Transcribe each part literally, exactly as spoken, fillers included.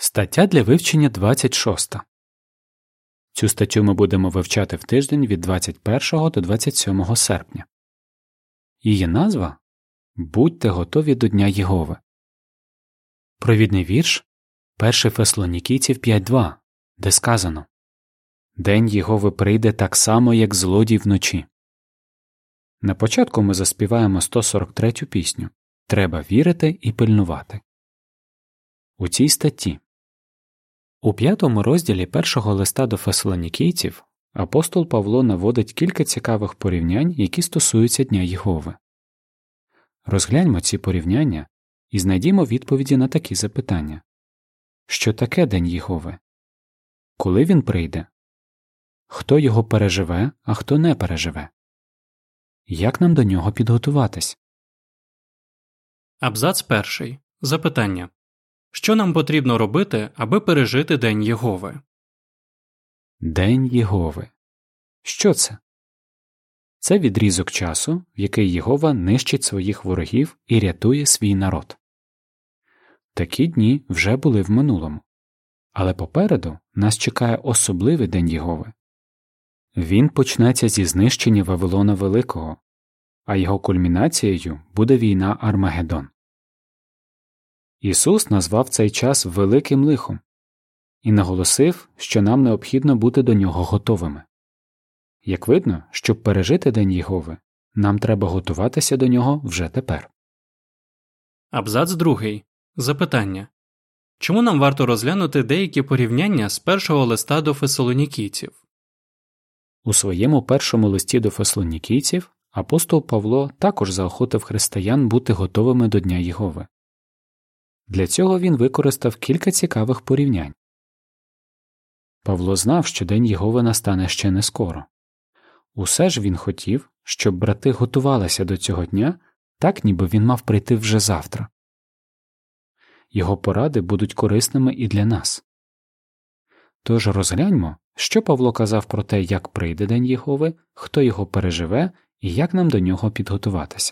Стаття для вивчення двадцять шоста. Цю статтю ми будемо вивчати в тиждень від двадцять першого до двадцять сьомого серпня. Її назва – «Будьте готові до Дня Єгови». Провідний вірш – перше Фессалонікійців п'ять два, де сказано «День Єгови прийде так само, як злодій вночі». На початку ми заспіваємо сто сорок третю пісню «Треба вірити і пильнувати». У цій статті у п'ятому розділі першого листа до Фессалонікійців апостол Павло наводить кілька цікавих порівнянь, які стосуються Дня Єгови. Розгляньмо ці порівняння і знайдімо відповіді на такі запитання. Що таке День Єгови? Коли він прийде? Хто його переживе, а хто не переживе? Як нам до нього підготуватись? Абзац перший. Запитання. Що нам потрібно робити, аби пережити День Єгови? День Єгови. Що це? Це відрізок часу, в який Єгова нищить своїх ворогів і рятує свій народ. Такі дні вже були в минулому. Але попереду нас чекає особливий День Єгови. Він почнеться зі знищення Вавилона Великого, а його кульмінацією буде війна Армагеддон. Ісус назвав цей час великим лихом і наголосив, що нам необхідно бути до нього готовими. Як видно, щоб пережити День Єгови, нам треба готуватися до нього вже тепер. Абзац другий. Запитання. Чому нам варто розглянути деякі порівняння з першого листа до Фессалонікійців? У своєму першому листі до Фессалонікійців апостол Павло також заохотив християн бути готовими до Дня Єгови. Для цього він використав кілька цікавих порівнянь. Павло знав, що День Єгови настане ще не скоро. Усе ж він хотів, щоб брати готувалися до цього дня так, ніби він мав прийти вже завтра. Його поради будуть корисними і для нас. Тож розгляньмо, що Павло казав про те, як прийде День Єгови, хто його переживе і як нам до нього підготуватися.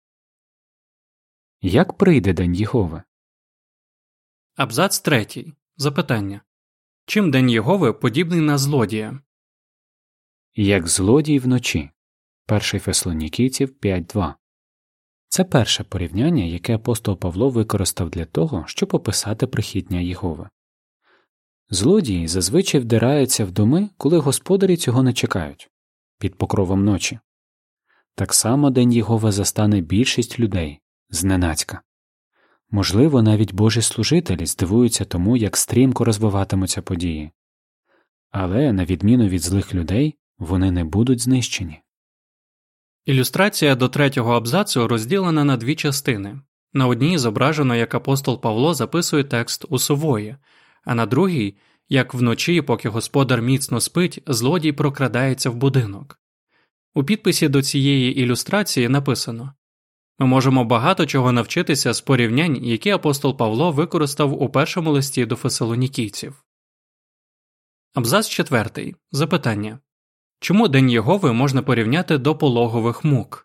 Як прийде День Єгови? Абзац третій. Запитання. Чим День Єгови подібний на злодія? Як злодій вночі. перше Фессалонікійців п'ять два. Це перше порівняння, яке апостол Павло використав для того, щоб описати прихід Дня Єгови. Злодії зазвичай вдираються в доми, коли господарі цього не чекають, під покровом ночі. Так само День Єгови застане більшість людей, зненацька. Можливо, навіть Божі служителі здивуються тому, як стрімко розвиватимуться події. Але, на відміну від злих людей, вони не будуть знищені. Ілюстрація до третього абзацу розділена на дві частини. На одній зображено, як апостол Павло записує текст у сувої, а на другій, як вночі, поки господар міцно спить, злодій прокрадається в будинок. У підписі до цієї ілюстрації написано: ми можемо багато чого навчитися з порівнянь, які апостол Павло використав у першому листі до Фессалонікійців. Абзац четвертий. Запитання. Чому День Єгови можна порівняти до пологових мук?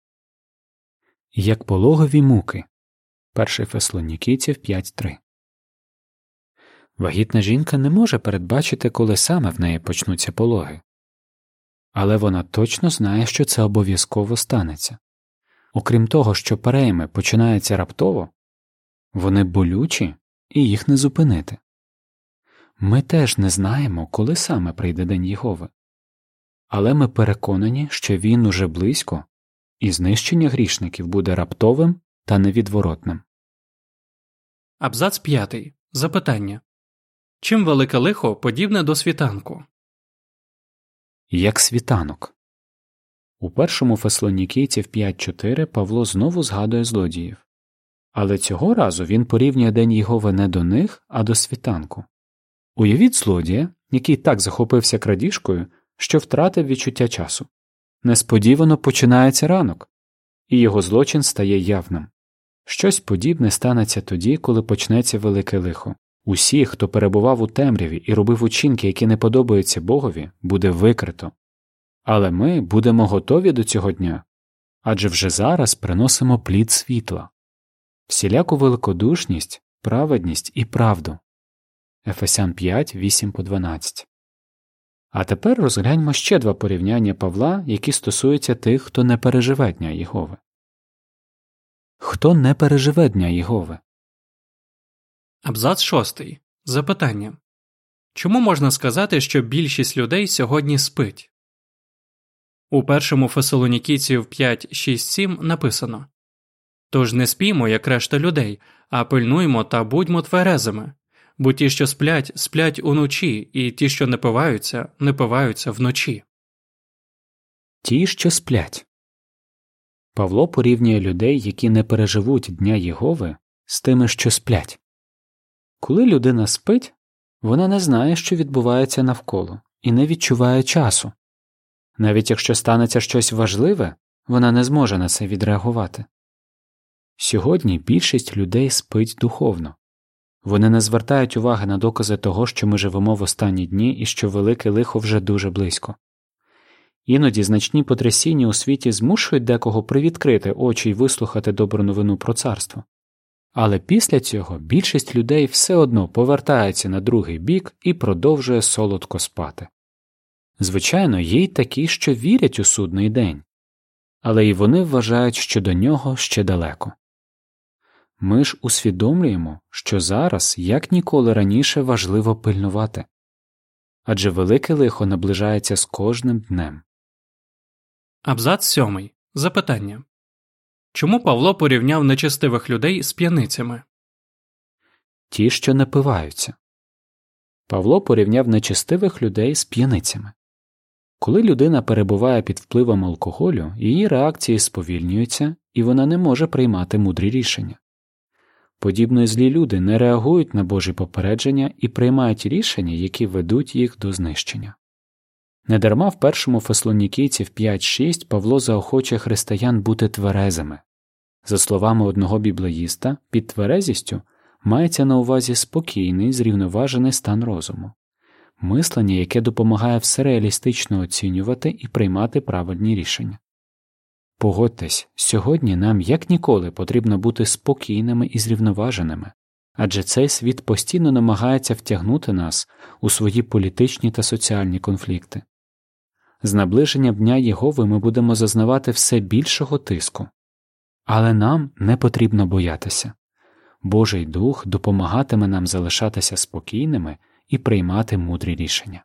Як пологові муки. перше Фессалонікійців п'ять три. Вагітна жінка не може передбачити, коли саме в неї почнуться пологи. Але вона точно знає, що це обов'язково станеться. Окрім того, що перейми починаються раптово, вони болючі і їх не зупинити. Ми теж не знаємо, коли саме прийде День Єгови. Але ми переконані, що він уже близько, і знищення грішників буде раптовим та невідворотним. Абзац п'ятий. Запитання. Чим велике лихо подібне до світанку? Як світанок. У першому Фессалонікійців п'ять чотири Павло знову згадує злодіїв. Але цього разу він порівнює День Єгови не до них, а до світанку. Уявіть злодія, який так захопився крадіжкою, що втратив відчуття часу. Несподівано починається ранок, і його злочин стає явним. Щось подібне станеться тоді, коли почнеться велике лихо. Усі, хто перебував у темряві і робив учинки, які не подобаються Богові, буде викрито. Але ми будемо готові до цього дня, адже вже зараз приносимо плід світла, всіляку великодушність, праведність і правду. Ефесян п'ять, вісім по дванадцять. А тепер розгляньмо ще два порівняння Павла, які стосуються тих, хто не переживе Дня Єгови. Хто не переживе Дня Єгови? Абзац шостий. Запитання. Чому можна сказати, що більшість людей сьогодні спить? У першому Фесалонікійців п'ять, шість, сім написано: «Тож не спіймо, як решта людей, а пильнуймо та будьмо тверезими. Бо ті, що сплять, сплять уночі, і ті, що не пиваються, не пиваються вночі». Ті, що сплять. Павло порівнює людей, які не переживуть Дня Єгови, з тими, що сплять. Коли людина спить, вона не знає, що відбувається навколо, і не відчуває часу. Навіть якщо станеться щось важливе, вона не зможе на це відреагувати. Сьогодні більшість людей спить духовно. Вони не звертають уваги на докази того, що ми живемо в останні дні і що велике лихо вже дуже близько. Іноді значні потрясіння у світі змушують декого привідкрити очі й вислухати добру новину про царство. Але після цього більшість людей все одно повертається на другий бік і продовжує солодко спати. Звичайно, є й такі, що вірять у судний день, але і вони вважають, що до нього ще далеко. Ми ж усвідомлюємо, що зараз, як ніколи раніше, важливо пильнувати. Адже велике лихо наближається з кожним днем. Абзац сьомий. Запитання. Чому Павло порівняв нечестивих людей з п'яницями? Ті, що напиваються. Павло порівняв нечестивих людей з п'яницями. Коли людина перебуває під впливом алкоголю, її реакції сповільнюються, і вона не може приймати мудрі рішення. Подібно й злі люди не реагують на Божі попередження і приймають рішення, які ведуть їх до знищення. Недарма в першому Фесалонікійців п'ять шість Павло заохочує християн бути тверезими. За словами одного біблеїста, під тверезістю мається на увазі спокійний, зрівноважений стан розуму. Мислення, яке допомагає все реалістично оцінювати і приймати правильні рішення. Погодьтесь, сьогодні нам як ніколи потрібно бути спокійними і зрівноваженими, адже цей світ постійно намагається втягнути нас у свої політичні та соціальні конфлікти. З наближенням Дня Єгови ми будемо зазнавати все більшого тиску. Але нам не потрібно боятися. Божий Дух допомагатиме нам залишатися спокійними і приймати мудрі рішення.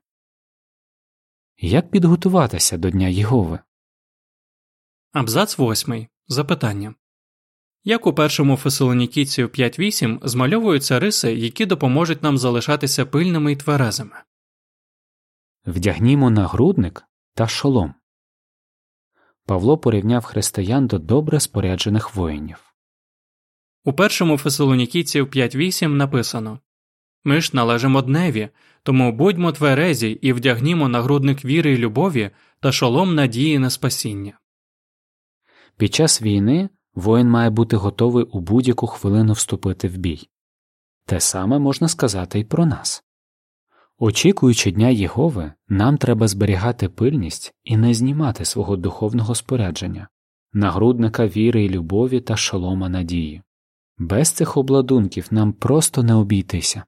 Як підготуватися до Дня Єгови? Абзац восьмий. Запитання. Як у першому Фесалонікійців п'ять вісім змальовуються риси, які допоможуть нам залишатися пильними і тверезими? Вдягнімо нагрудник та шолом. Павло порівняв християн до добре споряджених воїнів. У першому Фесалонікійців п'ять вісім написано: «Ми ж належимо дневі, тому будьмо тверезі і вдягнімо нагрудник віри й любові та шолом надії на спасіння». Під час війни воїн має бути готовий у будь-яку хвилину вступити в бій. Те саме можна сказати й про нас. Очікуючи Дня Єгови, нам треба зберігати пильність і не знімати свого духовного спорядження, нагрудника віри й любові та шолома надії. Без цих обладунків нам просто не обійтися.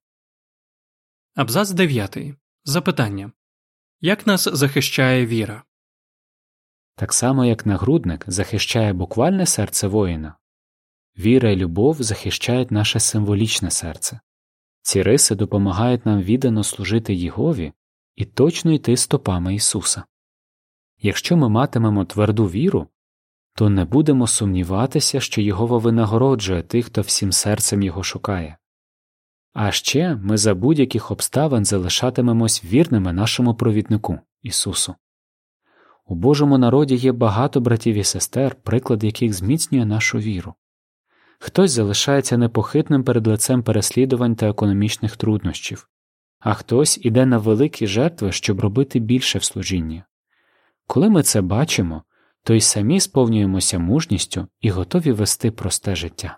Абзац дев'ятий. Запитання. Як нас захищає віра? Так само, як нагрудник захищає буквальне серце воїна, віра і любов захищають наше символічне серце. Ці риси допомагають нам віддано служити Єгові і точно йти стопами Ісуса. Якщо ми матимемо тверду віру, то не будемо сумніватися, що Єгова винагороджує тих, хто всім серцем Його шукає. А ще ми за будь-яких обставин залишатимемось вірними нашому провіднику – Ісусу. У Божому народі є багато братів і сестер, приклад яких зміцнює нашу віру. Хтось залишається непохитним перед лицем переслідувань та економічних труднощів, а хтось іде на великі жертви, щоб робити більше в служінні. Коли ми це бачимо, то й самі сповнюємося мужністю і готові вести просте життя.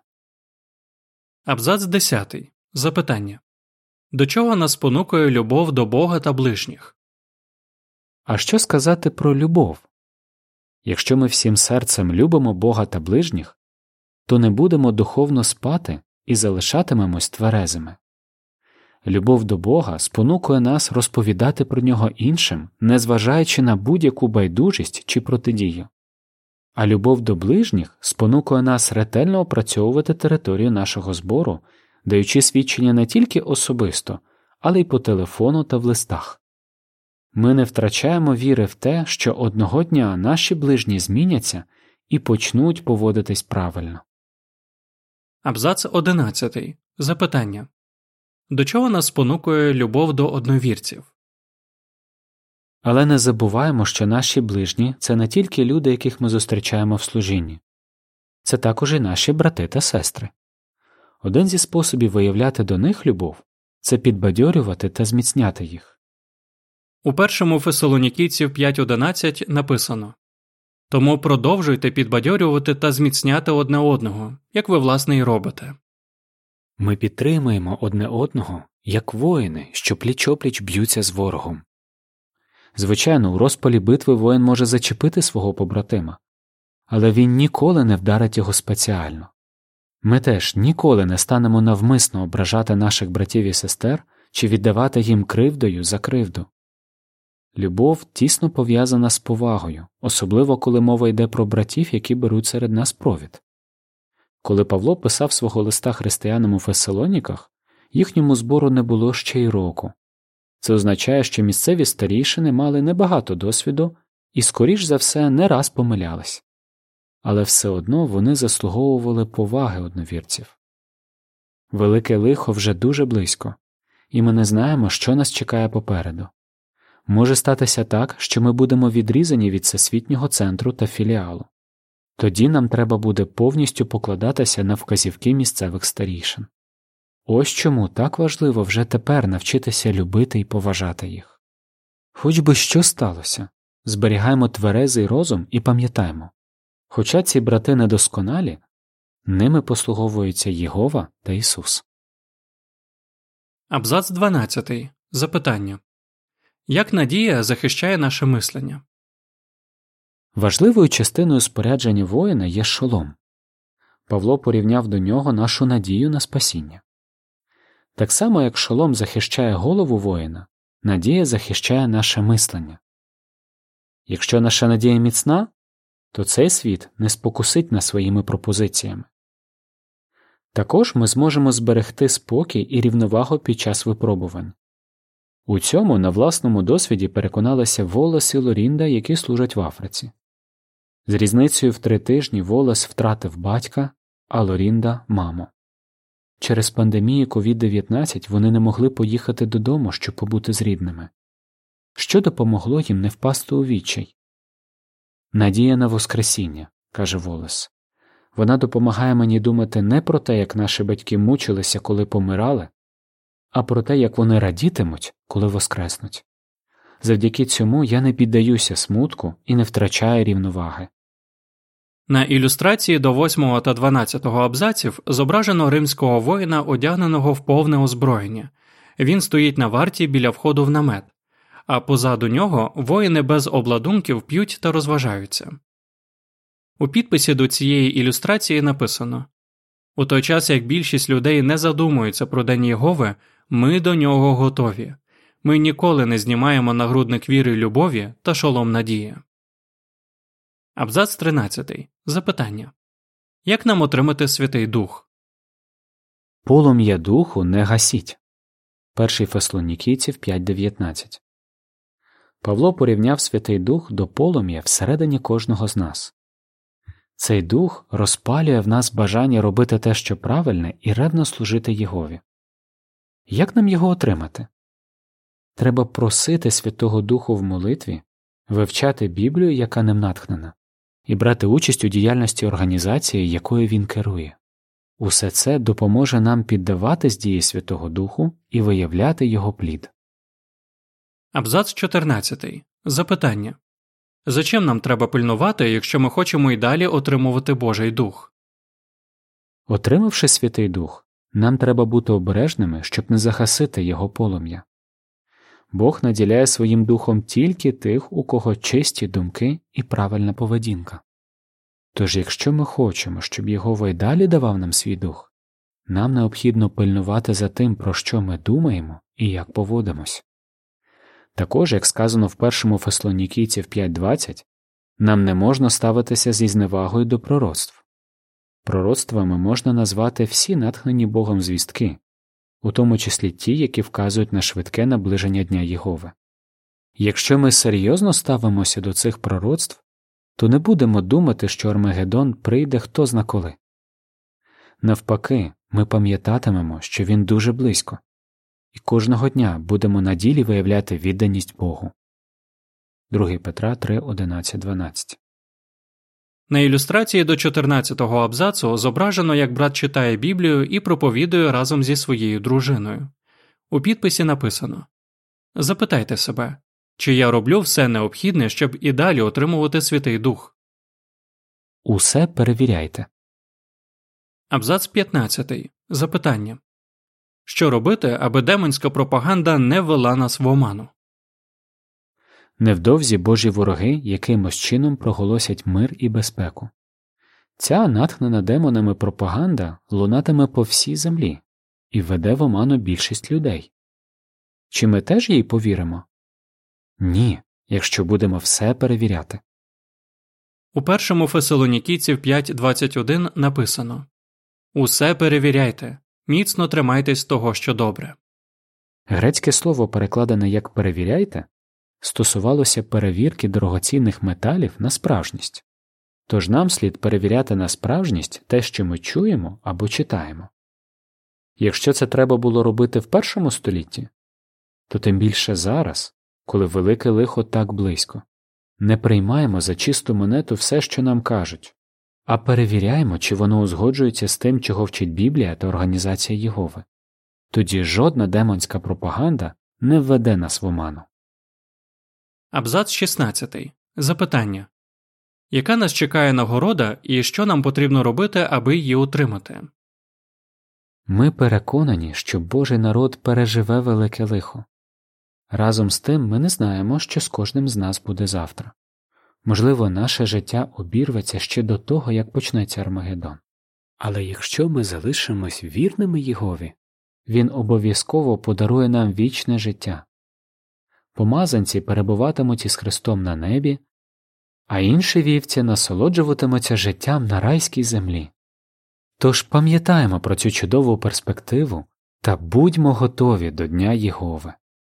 Абзац десятий. Запитання. До чого нас спонукує любов до Бога та ближніх? А що сказати про любов? Якщо ми всім серцем любимо Бога та ближніх, то не будемо духовно спати і залишатимемось тверезими. Любов до Бога спонукує нас розповідати про Нього іншим, незважаючи на будь-яку байдужість чи протидію. А любов до ближніх спонукує нас ретельно опрацьовувати територію нашого збору, даючи свідчення не тільки особисто, але й по телефону та в листах. Ми не втрачаємо віри в те, що одного дня наші ближні зміняться і почнуть поводитись правильно. Абзац одинадцятий. Запитання. До чого нас спонукує любов до одновірців? Але не забуваємо, що наші ближні – це не тільки люди, яких ми зустрічаємо в служінні. Це також і наші брати та сестри. Один зі способів виявляти до них любов – це підбадьорювати та зміцняти їх. У першому Фесалонікійців п'ять одинадцять написано: «Тому продовжуйте підбадьорювати та зміцняти одне одного, як ви, власне, й робите». Ми підтримуємо одне одного, як воїни, що пліч-опліч б'ються з ворогом. Звичайно, у розпалі битви воїн може зачепити свого побратима, але він ніколи не вдарить його спеціально. Ми теж ніколи не станемо навмисно ображати наших братів і сестер чи віддавати їм кривдою за кривду. Любов тісно пов'язана з повагою, особливо коли мова йде про братів, які беруть серед нас провід. Коли Павло писав свого листа християнам у Фесалоніках, їхньому збору не було ще й року. Це означає, що місцеві старійшини мали небагато досвіду і, скоріш за все, не раз помилялись. Але все одно вони заслуговували поваги одновірців. Велике лихо вже дуже близько, і ми не знаємо, що нас чекає попереду. Може статися так, що ми будемо відрізані від всесвітнього центру та філіалу. Тоді нам треба буде повністю покладатися на вказівки місцевих старійшин. Ось чому так важливо вже тепер навчитися любити і поважати їх. Хоч би що сталося, зберігаємо тверезий розум і пам'ятаємо, хоча ці брати недосконалі, ними послуговуються Єгова та Ісус. Абзац дванадцятий. Запитання. Як надія захищає наше мислення? Важливою частиною спорядження воїна є шолом. Павло порівняв до нього нашу надію на спасіння. Так само, як шолом захищає голову воїна, надія захищає наше мислення. Якщо наша надія міцна, то цей світ не спокусить нас своїми пропозиціями. Також ми зможемо зберегти спокій і рівновагу під час випробувань. У цьому на власному досвіді переконалися Волес і Лорінда, які служать в Африці. З різницею в три тижні Волес втратив батька, а Лорінда – маму. Через пандемію ковід дев'ятнадцять вони не могли поїхати додому, щоб побути з рідними. Що допомогло їм не впасти у відчай? Надія на Воскресіння, каже Волес. Вона допомагає мені думати не про те, як наші батьки мучилися, коли помирали, а про те, як вони радітимуть, коли воскреснуть. Завдяки цьому я не піддаюся смутку і не втрачаю рівноваги. На ілюстрації до восьмого та дванадцятого абзаців зображено римського воїна, одягненого в повне озброєння. Він стоїть на варті біля входу в намет, а позаду нього воїни без обладунків п'ють та розважаються. У підписі до цієї ілюстрації написано: «У той час, як більшість людей не задумуються про День Єгови, ми до нього готові. Ми ніколи не знімаємо нагрудник віри й любові та шолом надії». Абзац тринадцятий. Запитання. Як нам отримати Святий Дух? Полум'я духу не гасіть. Перший Фесалонікійців п'ять дев'ятнадцять. Павло порівняв Святий Дух до полум'я всередині кожного з нас. Цей дух розпалює в нас бажання робити те, що правильне, і ревно служити Єгові. Як нам його отримати? Треба просити Святого Духу в молитві, вивчати Біблію, яка ним натхнена, і брати участь у діяльності організації, якою він керує. Усе це допоможе нам піддаватись дії Святого Духу і виявляти його плід. Абзац чотирнадцятий. Запитання. За чим нам треба пильнувати, якщо ми хочемо й далі отримувати Божий Дух? Отримавши Святий Дух, нам треба бути обережними, щоб не загасити його полум'я. Бог наділяє своїм духом тільки тих, у кого чисті думки і правильна поведінка. Тож якщо ми хочемо, щоб Єгова й далі давав нам свій дух, Нам необхідно пильнувати за тим, про що ми думаємо і як поводимось. Також, як сказано в першому Фессалонікійців п'ять двадцять, нам не можна ставитися зі зневагою до пророцтв. Пророцтвами можна назвати всі натхнені Богом звістки, у тому числі ті, які вказують на швидке наближення Дня Єгови. Якщо ми серйозно ставимося до цих пророцтв, то не будемо думати, що Армагеддон прийде хто зна коли. Навпаки, ми пам'ятатимемо, що він дуже близько, і кожного дня будемо на ділі виявляти відданість Богу. другий Петра три одинадцять дванадцять. На ілюстрації до чотирнадцятого абзацу зображено, як брат читає Біблію і проповідує разом зі своєю дружиною. У підписі написано: «Запитайте себе, чи я роблю все необхідне, щоб і далі отримувати Святий Дух?» Усе перевіряйте. Абзац п'ятнадцятий. Запитання. Що робити, аби демонська пропаганда не ввела нас в оману? Невдовзі Божі вороги якимось чином проголосять мир і безпеку. Ця натхнена демонами пропаганда лунатиме по всій землі і введе в оману більшість людей. Чи ми теж їй повіримо? Ні, якщо будемо все перевіряти. У першому Фессалонікійців п'ять двадцять один написано: «Усе перевіряйте, міцно тримайтесь того, що добре». Грецьке слово, перекладене як «перевіряйте», стосувалося перевірки дорогоцінних металів на справжність. Тож нам слід перевіряти на справжність те, що ми чуємо або читаємо. Якщо це треба було робити в першому столітті, то тим більше зараз, коли велике лихо так близько. Не приймаємо за чисту монету все, що нам кажуть, а перевіряємо, чи воно узгоджується з тим, чого вчить Біблія та Організація Єгови. Тоді жодна демонська пропаганда не введе нас в оману. Абзац шістнадцятий. Запитання. Яка нас чекає нагорода і що нам потрібно робити, аби її отримати? Ми переконані, що Божий народ переживе велике лихо. Разом з тим ми не знаємо, що з кожним з нас буде завтра. Можливо, наше життя обірветься ще до того, як почнеться Армагеддон. Але якщо ми залишимось вірними Єгові, Він обов'язково подарує нам вічне життя. Помазанці перебуватимуть із Христом на небі, а інші вівці насолоджуватимуться життям на райській землі. Тож пам'ятаємо про цю чудову перспективу та будьмо готові до Дня Єгови.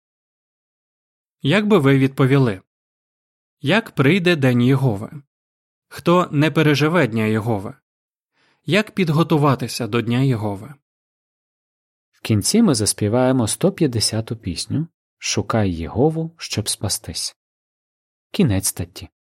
Як би ви відповіли? Як прийде День Єгови? Хто не переживе Дня Єгови? Як підготуватися до Дня Єгови? В кінці ми заспіваємо сто п'ятдесяту пісню «Шукай Єгову, щоб спастись». Кінець статті.